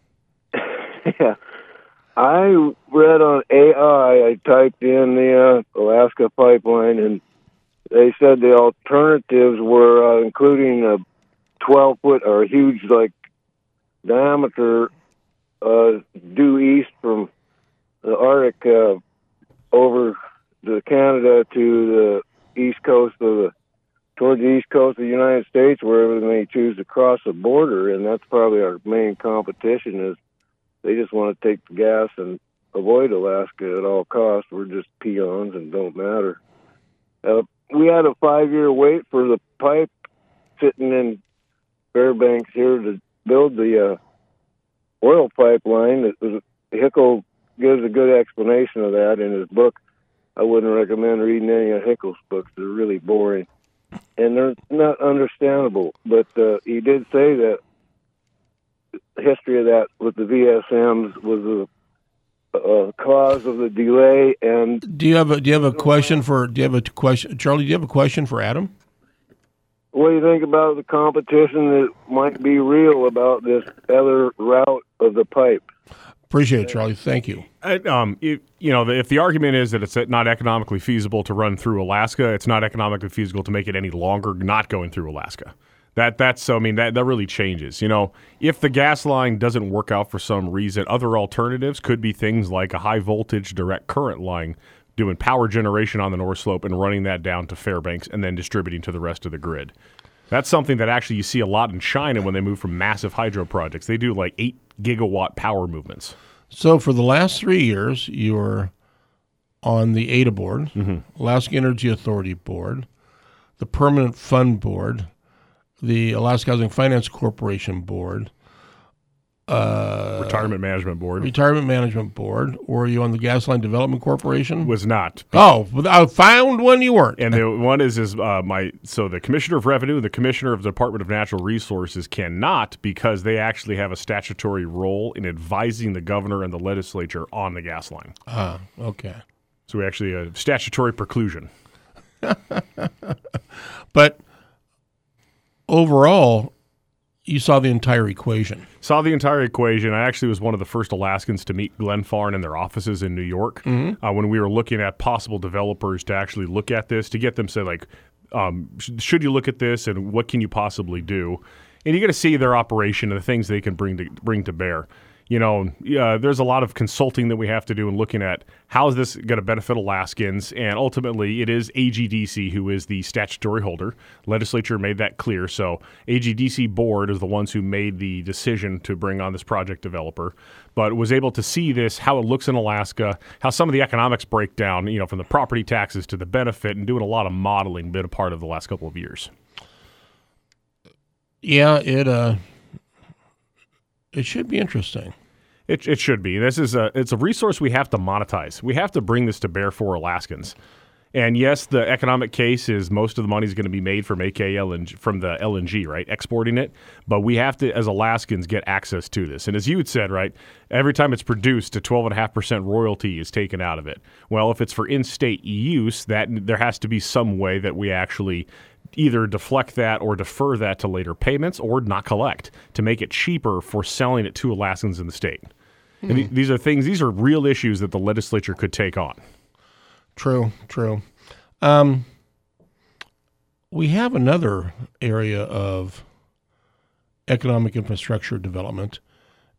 Yeah. I read on A I, I typed in the uh, Alaska pipeline, and they said the alternatives were uh, including a twelve-foot or a huge, like, diameter uh, due east from the Arctic uh, over to Canada to the east coast of the, towards the east coast of the United States, wherever they may choose to cross the border, and that's probably our main competition is they just want to take the gas and avoid Alaska at all costs. We're just peons and don't matter. Uh, we had a five-year wait for the pipe sitting in Fairbanks here to build the uh, oil pipeline. It was, Hickel gives a good explanation of that in his book. I wouldn't recommend reading any of Hickel's books. They're really boring. And they're not understandable. But uh, he did say that the history of that with the V S Ms was a, a cause of the delay. And do you have a do you have a question for do you have a question, Charlie? Do you have a question for Adam? What do you think about the competition that might be real about this other route of the pipe? Appreciate it, Charlie. Thank you. Uh, um, if, you know, if the argument is that it's not economically feasible to run through Alaska, it's not economically feasible to make it any longer not going through Alaska. That that's so. I mean, that that really changes. You know, if the gas line doesn't work out for some reason, other alternatives could be things like a high voltage direct current line, doing power generation on the North Slope and running that down to Fairbanks and then distributing to the rest of the grid. That's something that actually you see a lot in China when they move from massive hydro projects. They do like eight gigawatt power movements. So for the last three years, you were on the A D A board, mm-hmm. Alaska Energy Authority board, the Permanent Fund board, the Alaska Housing Finance Corporation board, uh, Retirement Management Board. Retirement Management Board. Or were you on the Gasline Development Corporation? Was not. Oh, I found one you weren't. And the one is is uh, my so the Commissioner of Revenue, the Commissioner of the Department of Natural Resources cannot because they actually have a statutory role in advising the governor and the legislature on the gas line. Ah, okay. So we actually have statutory preclusion. But overall, you saw the entire equation. Saw the entire equation. I actually was one of the first Alaskans to meet Glenn Farn in their offices in New York mm-hmm. uh, when we were looking at possible developers to actually look at this, to get them to say, like, um, sh- should you look at this and what can you possibly do? And you get to see their operation and the things they can bring to bring to bear. You know, uh, there's a lot of consulting that we have to do and looking at how is this going to benefit Alaskans, and ultimately it is A G D C who is the statutory holder. Legislature made that clear, so A G D C board is the ones who made the decision to bring on this project developer, but was able to see this, how it looks in Alaska, how some of the economics break down, you know, from the property taxes to the benefit, and doing a lot of modeling been a part of the last couple of years. Yeah, it uh, it should be interesting. It it should be. This is a it's a resource we have to monetize. We have to bring this to bear for Alaskans. And yes, the economic case is most of the money is going to be made from A K L N G, from the L N G, right, exporting it. But we have to, as Alaskans, get access to this. And as you had said, right, every time it's produced, a twelve point five percent royalty is taken out of it. Well, if it's for in-state use, that there has to be some way that we actually either deflect that or defer that to later payments or not collect to make it cheaper for selling it to Alaskans in the state. Mm-hmm. And th- these are things, these are real issues that the legislature could take on. True, true. Um, we have another area of economic infrastructure development,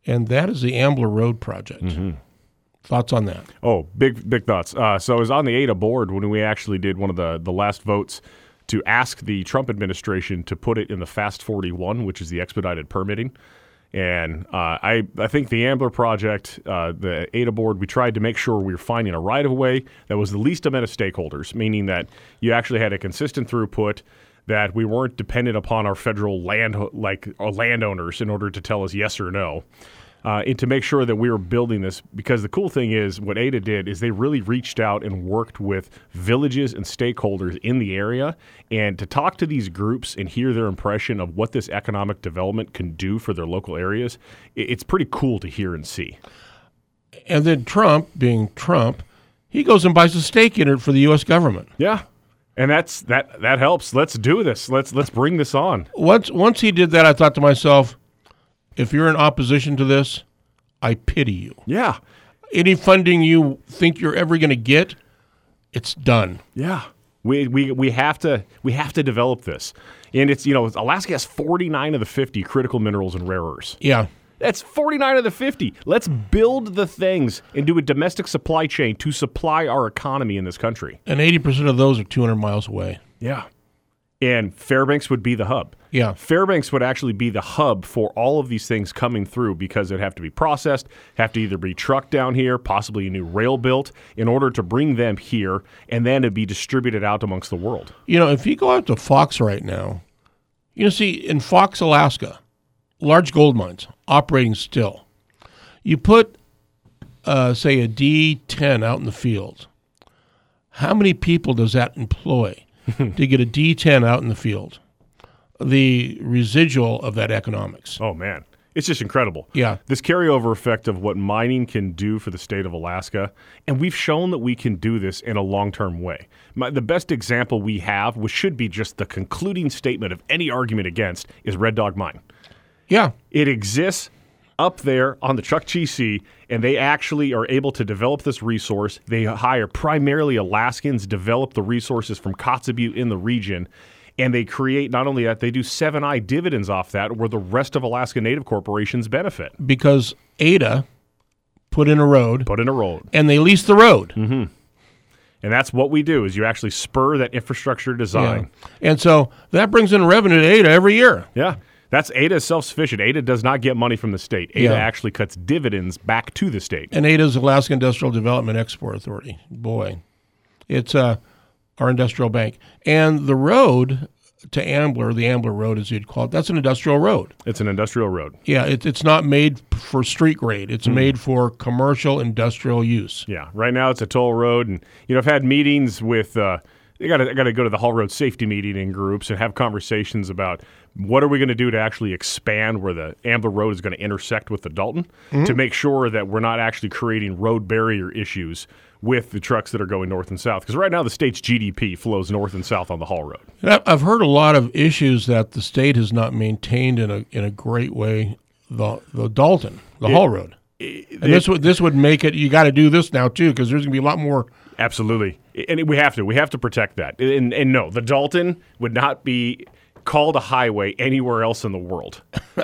and that is the Ambler Road project. Mm-hmm. Thoughts on that? Oh, big big thoughts. Uh, so I was on the A D A board when we actually did one of the, the last votes to ask the Trump administration to put it in the Fast forty-one, which is the expedited permitting. And uh, I, I think the Ambler project, uh, the A D A board, we tried to make sure we were finding a right-of-way that was the least amount of stakeholders, meaning that you actually had a consistent throughput, that we weren't dependent upon our federal land like our landowners in order to tell us yes or no. Uh, and to make sure that we were building this, because the cool thing is what A D A did is they really reached out and worked with villages and stakeholders in the area, and to talk to these groups and hear their impression of what this economic development can do for their local areas, it's pretty cool to hear and see. And then Trump, being Trump, he goes and buys a stake in it for the U S government. Yeah. And that's that that helps. Let's do this. Let's let's bring this on. Once once he did that, I thought to myself, if you're in opposition to this, I pity you. Yeah. Any funding you think you're ever going to get, it's done. Yeah. We we we have to we have to develop this. And it's, you know, Alaska has forty-nine of the fifty critical minerals and rare earths. Yeah. That's forty-nine of the fifty. Let's build the things and do a domestic supply chain to supply our economy in this country. And eighty percent of those are two hundred miles away. Yeah. And Fairbanks would be the hub. Yeah. Fairbanks would actually be the hub for all of these things coming through, because they'd have to be processed, have to either be trucked down here, possibly a new rail built, in order to bring them here, and then to be distributed out amongst the world. You know, if you go out to Fox right now, you know, see, in Fox, Alaska, large gold mines operating still. You put, uh, say, a D ten out in the field. How many people does that employ to get a D ten out in the field? The residual of that economics. Oh, man. It's just incredible. Yeah. This carryover effect of what mining can do for the state of Alaska, and we've shown that we can do this in a long-term way. My, the best example we have, which should be just the concluding statement of any argument against, is Red Dog Mine. Yeah. It exists up there on the Chukchi Sea, and they actually are able to develop this resource. They hire primarily Alaskans, develop the resources from Kotzebue in the region, and they create, not only that, they do seven I dividends off that, where the rest of Alaska Native corporations benefit. Because A D A put in a road. Put in a road. And they lease the road. Mm-hmm. And that's what we do, is you actually spur that infrastructure design. Yeah. And so that brings in revenue to A D A every year. Yeah. That's A D A is self-sufficient. A D A does not get money from the state. A D A Yeah. actually cuts dividends back to the state. And A D A is Alaska Industrial Development Export Authority. Boy, it's uh, our industrial bank. And the road to Ambler, the Ambler Road as you'd call it, that's an industrial road. It's an industrial road. Yeah, it, it's not made for street grade. It's Mm. made for commercial industrial use. Yeah, right now it's a toll road. And, you know, I've had meetings with uh, – I got to I got to go to the Haul Road safety meeting in groups and have conversations about what are we going to do to actually expand where the Ambler Road is going to intersect with the Dalton, Mhm. to make sure that we're not actually creating road barrier issues with the trucks that are going north and south. Because right now the state's G D P flows north and south on the Haul Road. And I- I've heard a lot of issues that the state has not maintained in a in a great way. The the Dalton, the It- Haul Road, it- and this would this would make it. You got to do this now too, because there's going to be a lot more. Absolutely, and we have to. We have to protect that. And, and no, the Dalton would not be called a highway anywhere else in the world.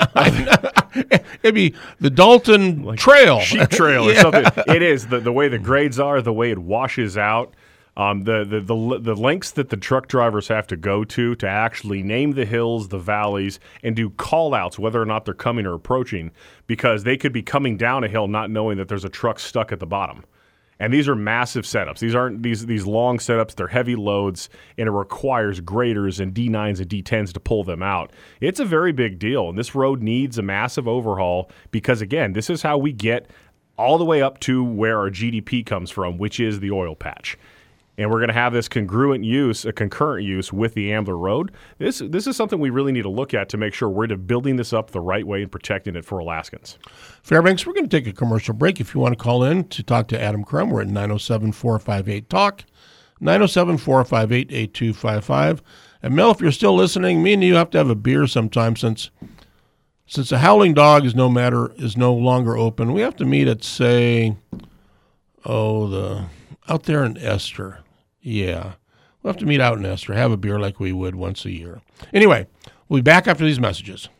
It'd be the Dalton Like Trail, sheep trail, or Yeah. something. It is the the way the grades are, the way it washes out. Um, the, the the the lengths that the truck drivers have to go to to actually name the hills, the valleys, and do call-outs, whether or not they're coming or approaching, because they could be coming down a hill not knowing that there's a truck stuck at the bottom. And these are massive setups. These aren't these these long setups. They're heavy loads, and it requires graders and D nines and D tens to pull them out. It's a very big deal, and this road needs a massive overhaul because, again, this is how we get all the way up to where our G D P comes from, which is the oil patch. And we're going to have this congruent use, a concurrent use with the Ambler Road. This this is something we really need to look at to make sure we're building this up the right way and protecting it for Alaskans. Fairbanks, we're going to take a commercial break. If you want to call in to talk to Adam Crum, we're at nine oh seven, four five eight, talk, nine oh seven, four five eight, eight two five five. And Mel, if you're still listening, me and you have to have a beer sometime since since the Howling Dog is no matter is no longer open. We have to meet at, say, oh, the out there in Esther. Yeah. We'll have to meet out in Esther, have a beer like we would once a year. Anyway, we'll be back after these messages.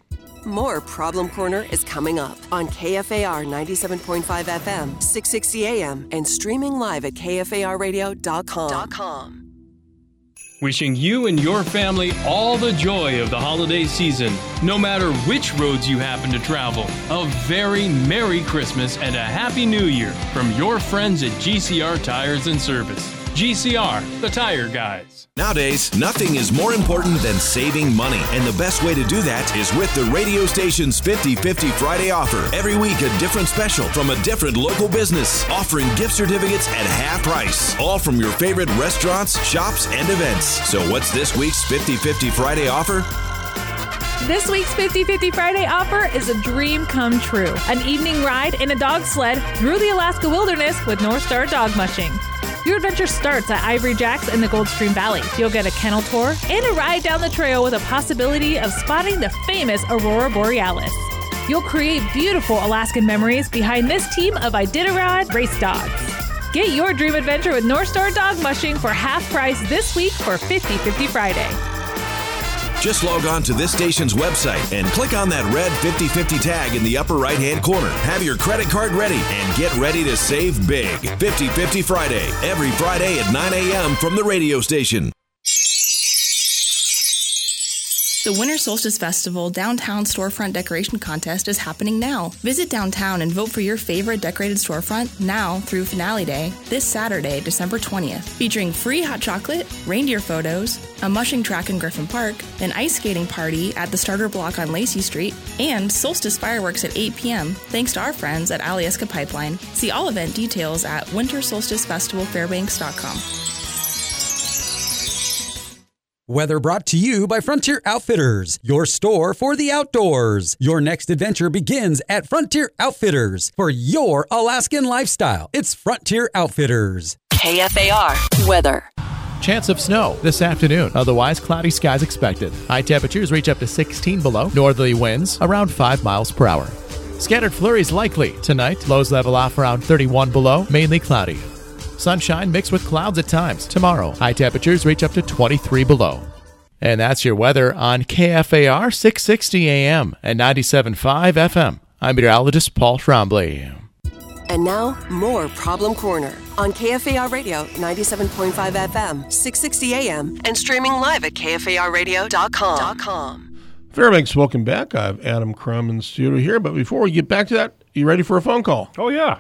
more Problem Corner is coming up on K F A R ninety-seven point five F M, six sixty A M, and streaming live at K F A R radio dot com. Wishing you and your family all the joy of the holiday season, no matter which roads you happen to travel. A very Merry Christmas and a Happy New Year from your friends at G C R Tires and Service. G C R, the tire guys. Nowadays, nothing is more important than saving money, and the best way to do that is with the radio station's fifty fifty Friday offer. Every week, a different special from a different local business, offering gift certificates at half price, all from your favorite restaurants, shops, and events. So what's this week's fifty fifty Friday offer? This week's fifty fifty Friday offer is a dream come true. An evening ride in a dog sled through the Alaska wilderness with North Star Dog Mushing. Your adventure starts at Ivory Jacks in the Goldstream Valley. You'll get a kennel tour and a ride down the trail with a possibility of spotting the famous Aurora Borealis. You'll create beautiful Alaskan memories behind this team of Iditarod race dogs. Get your dream adventure with North Star Dog Mushing for half price this week for fifty fifty Friday. Just log on to this station's website and click on that red fifty fifty tag in the upper right-hand corner. Have your credit card ready and get ready to save big. fifty fifty Friday, every Friday at nine a.m. from the radio station. The Winter Solstice Festival Downtown Storefront Decoration Contest is happening now. Visit downtown and vote for your favorite decorated storefront now through Finale Day, this Saturday, December twentieth, featuring free hot chocolate, reindeer photos, a mushing track in Griffin Park, an ice skating party at the Starter Block on Lacey Street, and solstice fireworks at eight p.m. thanks to our friends at Alyeska Pipeline. See all event details at winter solstice festival fairbanks dot com. Weather brought to you by Frontier Outfitters, your store for the outdoors. Your next adventure begins at Frontier Outfitters. For your Alaskan lifestyle, it's Frontier Outfitters. K F A R weather. Chance of snow this afternoon. Otherwise, cloudy skies expected. High temperatures reach up to sixteen below. Northerly winds around five miles per hour. Scattered flurries likely tonight. Lows level off around thirty-one below. Mainly cloudy. Sunshine mixed with clouds at times. Tomorrow, high temperatures reach up to twenty-three below. And that's your weather on K F A R six sixty A M and ninety-seven point five F M. I'm meteorologist Paul Trombley. And now, more Problem Corner on K F A R Radio ninety-seven point five F M, six sixty A M, and streaming live at K F A R radio dot com. Fairbanks, welcome back. I have Adam Crum in the studio here. But before we get back to that, you ready for a phone call? Oh, yeah.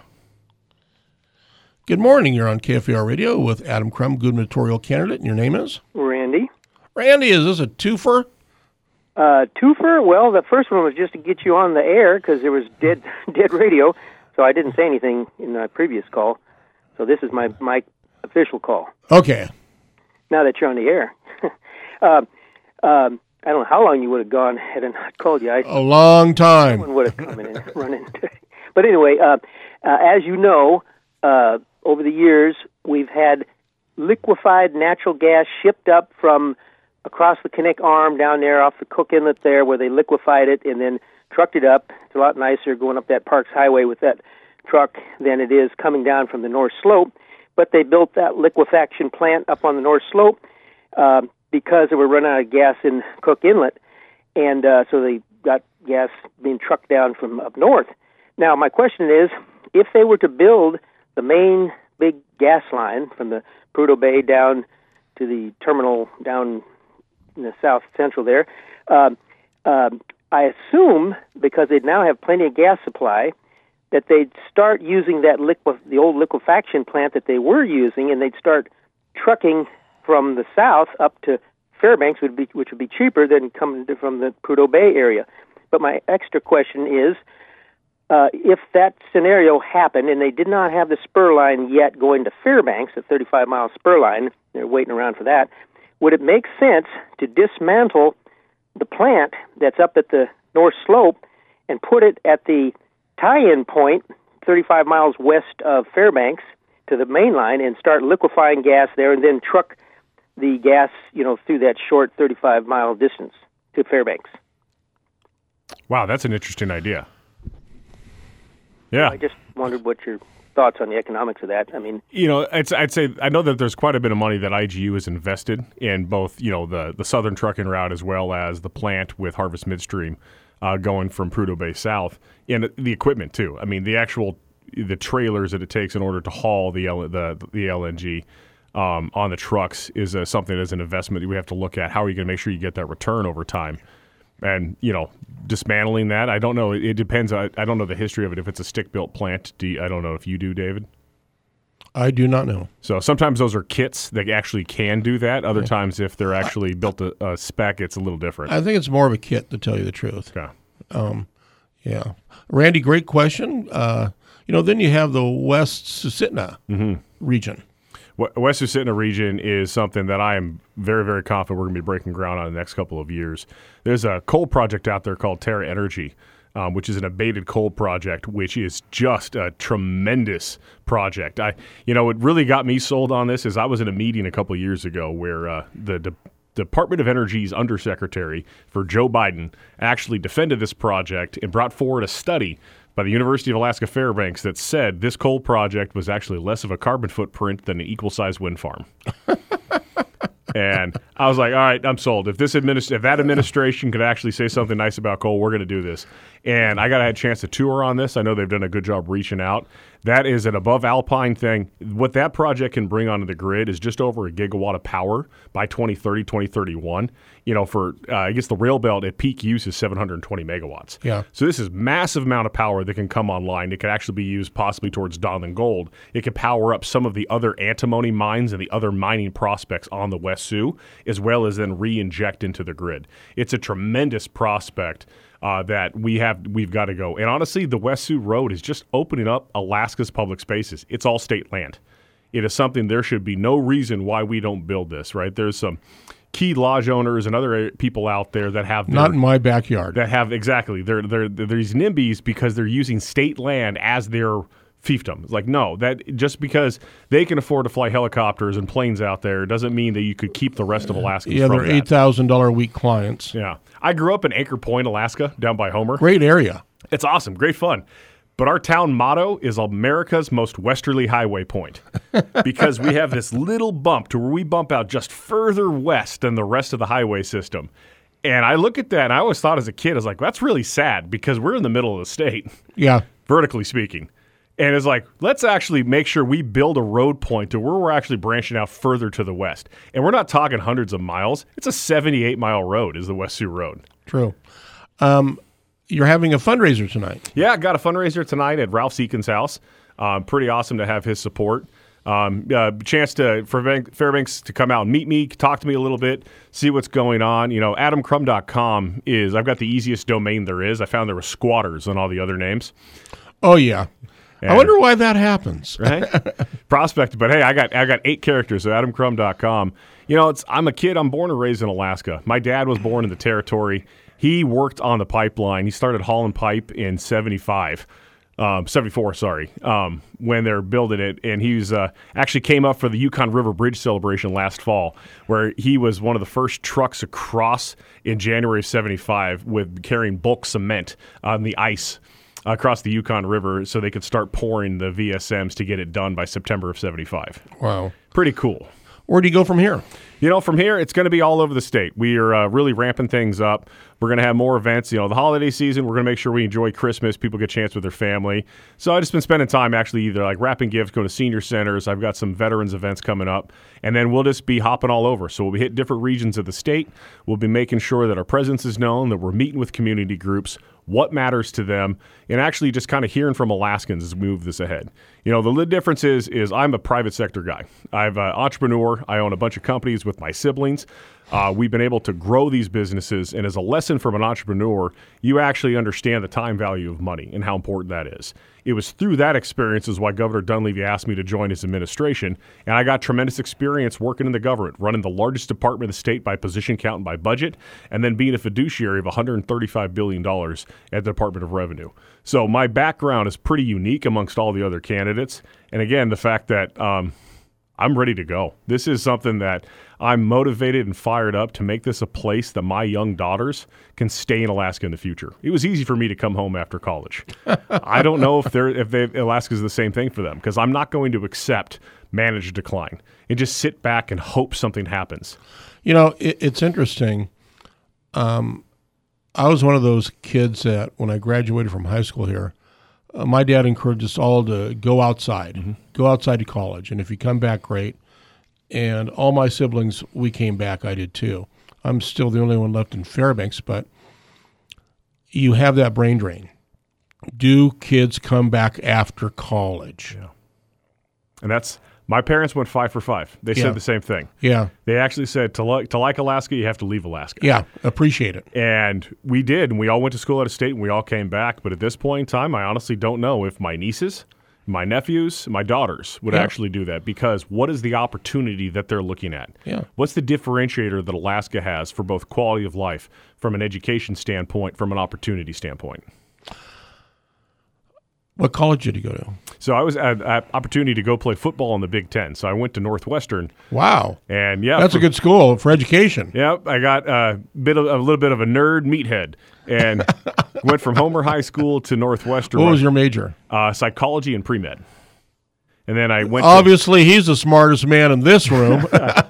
Good morning. You're on K F A R Radio with Adam Crum, gubernatorial candidate, and your name is? Randy. Randy, is this a twofer? Uh, twofer? Well, the first one was just to get you on the air because there was dead dead radio, so I didn't say anything in my previous call. So this is my, my official call. Okay. Now that you're on the air. uh, um, I don't know how long you would have gone had I not called you. I, a long time. Someone would have come in and run into. But anyway, uh, uh, as you know, uh, over the years, we've had liquefied natural gas shipped up from across the Kinnick Arm down there off the Cook Inlet there where they liquefied it and then trucked it up. It's a lot nicer going up that Parks Highway with that truck than it is coming down from the North Slope. But they built that liquefaction plant up on the North Slope uh, because they were running out of gas in Cook Inlet. And uh, so they got gas being trucked down from up north. Now, my question is, if they were to build the main big gas line from the Prudhoe Bay down to the terminal down in the south central there, um, um, I assume, because they'd now have plenty of gas supply, that they'd start using that liquef- the old liquefaction plant that they were using, and they'd start trucking from the south up to Fairbanks, would be, which would be cheaper than coming to, from the Prudhoe Bay area. But my extra question is, Uh, if that scenario happened and they did not have the spur line yet going to Fairbanks, the thirty-five mile spur line, they're waiting around for that, would it make sense to dismantle the plant that's up at the North Slope and put it at the tie-in point, thirty-five miles west of Fairbanks, to the main line and start liquefying gas there and then truck the gas, you know, through that short thirty-five mile distance to Fairbanks? Wow, that's an interesting idea. Yeah. I just wondered what your thoughts on the economics of that. I mean, you know, it's, I'd say I know that there's quite a bit of money that I G U has invested in both, you know, the, the southern trucking route as well as the plant with Harvest Midstream. uh, going from Prudhoe Bay south, and the equipment too. I mean, the actual the trailers that it takes in order to haul the L, the the L N G um, on the trucks is uh, something as an investment that we have to look at. How are you going to make sure you get that return over time? And, you know, dismantling that, I don't know. It, it depends. I, I don't know the history of it. If it's a stick-built plant, do you, I don't know if you do, David. I do not know. So sometimes those are kits that actually can do that. Other yeah. times, if they're actually built a, a spec, it's a little different. I think it's more of a kit, to tell you the truth. Yeah. Um, yeah. Randy, great question. Uh, you know, then you have the West Susitna mm-hmm. region. West Susitna region is something that I am very, very confident we're going to be breaking ground on in the next couple of years. There's a coal project out there called Terra Energy, um, which is an abated coal project, which is just a tremendous project. I, you know, what really got me sold on this is I was in a meeting a couple of years ago where uh, the de- Department of Energy's undersecretary for Joe Biden actually defended this project and brought forward a study by the University of Alaska Fairbanks that said this coal project was actually less of a carbon footprint than an equal-sized wind farm. And I was like, all right, I'm sold. If this administ- if that administration could actually say something nice about coal, we're going to do this. And I got a chance to tour on this. I know they've done a good job reaching out. That is an above alpine thing. What that project can bring onto the grid is just over a gigawatt of power by twenty thirty, twenty thirty-one. You know, for uh, I guess the rail belt at peak use is seven hundred twenty megawatts. Yeah. So this is massive amount of power that can come online. It could actually be used possibly towards Donlin Gold. It could power up some of the other antimony mines and the other mining prospects on the West Sioux, as well as then re-inject into the grid. It's a tremendous prospect. Uh, that we have, we've got to go. And honestly, the West Sioux Road is just opening up Alaska's public spaces. It's all state land. It is something there should be no reason why we don't build this, right? There's some key lodge owners and other people out there that have their, not in my backyard. That have exactly they're they're, they're these NIMBYs because they're using state land as their fiefdom. It's like, no, that just because they can afford to fly helicopters and planes out there doesn't mean that you could keep the rest of Alaskans yeah, from they're that. eight thousand dollars a week clients. Yeah. I grew up in Anchor Point, Alaska, down by Homer. Great area. It's awesome. Great fun. But our town motto is America's most westerly highway point because we have this little bump to where we bump out just further west than the rest of the highway system. And I look at that, and I always thought as a kid, I was like, that's really sad because we're in the middle of the state. Yeah. Vertically speaking. And it's like, let's actually make sure we build a road point to where we're actually branching out further to the west. And we're not talking hundreds of miles. It's a seventy-eight mile road is the West Sioux Road. True. Um, you're having a fundraiser tonight. Yeah, I got a fundraiser tonight at Ralph Seacon's house. Um, pretty awesome to have his support. Um, uh, chance to for Fairbanks to come out and meet me, talk to me a little bit, see what's going on. You know, adam crum dot com is, I've got the easiest domain there is. I found there were squatters on all the other names. Oh, yeah. And I wonder why that happens. Right? Prospect. But hey, I got I got eight characters, so adam crum dot com. You know, it's I'm a kid. I'm born and raised in Alaska. My dad was born in the territory. He worked on the pipeline. He started hauling pipe in seventy-five. Um, seventy-four, sorry, um, when they're building it. And he was uh, actually came up for the Yukon River Bridge celebration last fall, where he was one of the first trucks across in January of seventy-five with carrying bulk cement on the ice across the Yukon River so they could start pouring the V S Ms to get it done by September of seventy-five. Wow. Pretty cool. Where do you go from here? You know, from here, it's going to be all over the state. We are uh, really ramping things up. We're going to have more events. You know, the holiday season, we're going to make sure we enjoy Christmas. People get a chance with their family. So I've just been spending time actually either like wrapping gifts, going to senior centers. I've got some veterans events coming up. And then we'll just be hopping all over. So we'll be hitting different regions of the state. We'll be making sure that our presence is known, that we're meeting with community groups, what matters to them, and actually just kind of hearing from Alaskans as we move this ahead. You know, the difference is, is I'm a private sector guy. I'm an entrepreneur. I own a bunch of companies with my siblings. Uh, we've been able to grow these businesses, and as a lesson from an entrepreneur, you actually understand the time value of money and how important that is. It was through that experience is why Governor Dunleavy asked me to join his administration, and I got tremendous experience working in the government, running the largest department of the state by position count and by budget, and then being a fiduciary of one hundred thirty-five billion dollars at the Department of Revenue. So my background is pretty unique amongst all the other candidates, and again, the fact that um, I'm ready to go. This is something that I'm motivated and fired up to make this a place that my young daughters can stay in Alaska in the future. It was easy for me to come home after college. I don't know if they're if they Alaska's the same thing for them because I'm not going to accept managed decline and just sit back and hope something happens. You know, it, it's interesting. Um, I was one of those kids that when I graduated from high school here, uh, my dad encouraged us all to go outside, mm-hmm. go outside to college. And if you come back, great. And all my siblings, we came back. I did too. I'm still the only one left in Fairbanks, but you have that brain drain. Do kids come back after college? Yeah. And that's, my parents went five for five. They Yeah. said the same thing. Yeah. They actually said to like, to like Alaska, you have to leave Alaska. Yeah, appreciate it. And we did, and we all went to school out of state, and we all came back. But at this point in time, I honestly don't know if my nieces, my nephews, my daughters would Yeah. actually do that, because what is the opportunity that they're looking at? Yeah. What's the differentiator that Alaska has for both quality of life, from an education standpoint, from an opportunity standpoint? What college did you go to? So I was at an opportunity to go play football in the Big Ten. So I went to Northwestern. Wow. And yeah, That's for, a good school for education. Yep, I got a bit of a little bit of a nerd meathead, and went from Homer High School to Northwestern. What was your major? Uh, psychology and pre-med. And then I went. Obviously, to, he's the smartest man in this room.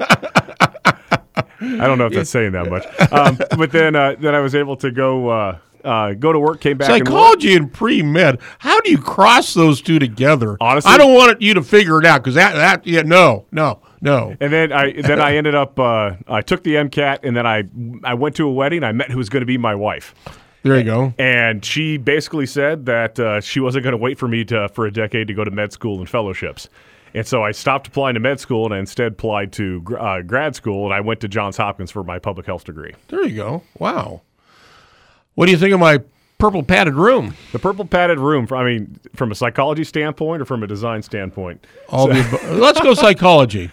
I don't know if that's saying that much, um, but then uh, then I was able to go uh, uh, go to work. Came back. Psychology and, and pre-med. How do you cross those two together? Honestly, I don't want you to figure it out, because that that yeah no no. No. And then I then I ended up uh, I took the MCAT, and then I I went to a wedding. I met who was going to be my wife. There you go. And she basically said that uh, she wasn't going to wait for me to for a decade to go to med school and fellowships. And so I stopped applying to med school, and I instead applied to uh, grad school, and I went to Johns Hopkins for my public health degree. There you go. Wow. What do you think of my purple padded room? The purple padded room, I mean, from a psychology standpoint or from a design standpoint? All So- the, let's go psychology.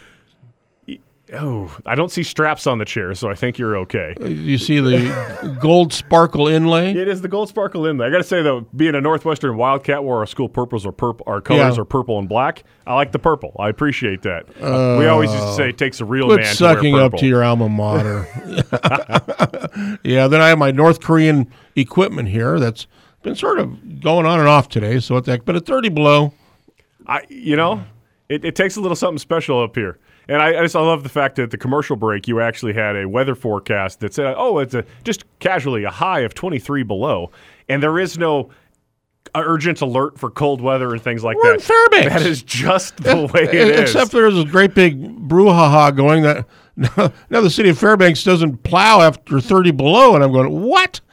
Oh, I don't see straps on the chair, so I think you're okay. You see the gold sparkle inlay? It is the gold sparkle inlay. I got to say, though, being a Northwestern Wildcat where our school purples are purple, our colors Yeah. are purple and black, I like the purple. I appreciate that. Uh, we always used to say it takes a real Quit man sucking to wear up purple. to your alma mater. Yeah, then I have my North Korean equipment here that's been sort of going on and off today. So what the heck? But at thirty below, I, you know, it, it takes a little something special up here. And I, I just I love the fact that at the commercial break, you actually had a weather forecast that said, oh, it's a just casually a high of twenty-three below. And there is no urgent alert for cold weather and things like We're that. in Fairbanks. That is just the way it is. Except there's a great big brouhaha going that now the city of Fairbanks doesn't plow after thirty below. And I'm going, what?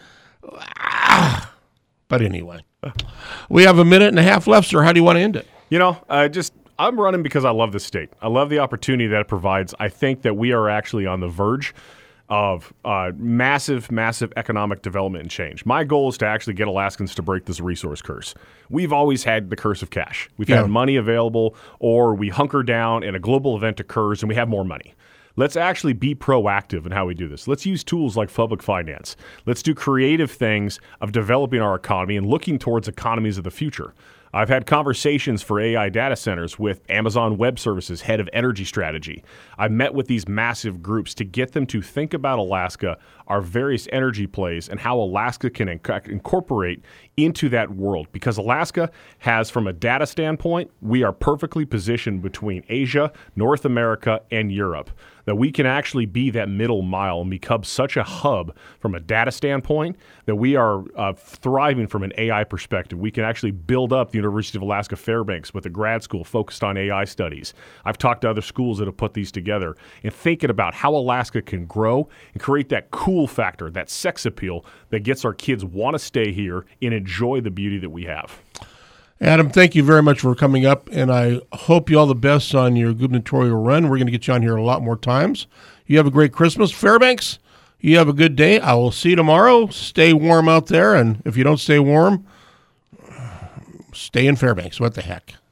Ah. But anyway, we have a minute and a half left, sir. How do you want to end it? You know, I just I'm running because I love this state. I love the opportunity that it provides. I think that we are actually on the verge of uh, massive, massive economic development and change. My goal is to actually get Alaskans to break this resource curse. We've always had the curse of cash. We've Yeah. had money available, or we hunker down and a global event occurs and we have more money. Let's actually be proactive in how we do this. Let's use tools like public finance. Let's do creative things of developing our economy and looking towards economies of the future. I've had conversations for A I data centers with Amazon Web Services, head of energy strategy. I've met with these massive groups to get them to think about Alaska, our various energy plays, and how Alaska can inc- incorporate into that world. Because Alaska has, from a data standpoint, we are perfectly positioned between Asia, North America, and Europe. That we can actually be that middle mile and become such a hub from a data standpoint that we are uh, thriving from an A I perspective. We can actually build up the University of Alaska Fairbanks with a grad school focused on A I studies. I've talked to other schools that have put these together and thinking about how Alaska can grow and create that cool factor, that sex appeal that gets our kids want to stay here and enjoy the beauty that we have. Adam, thank you very much for coming up, and I hope you all the best on your gubernatorial run. We're going to get you on here a lot more times. You have a great Christmas. Fairbanks, you have a good day. I will see you tomorrow. Stay warm out there, and if you don't stay warm, stay in Fairbanks. What the heck?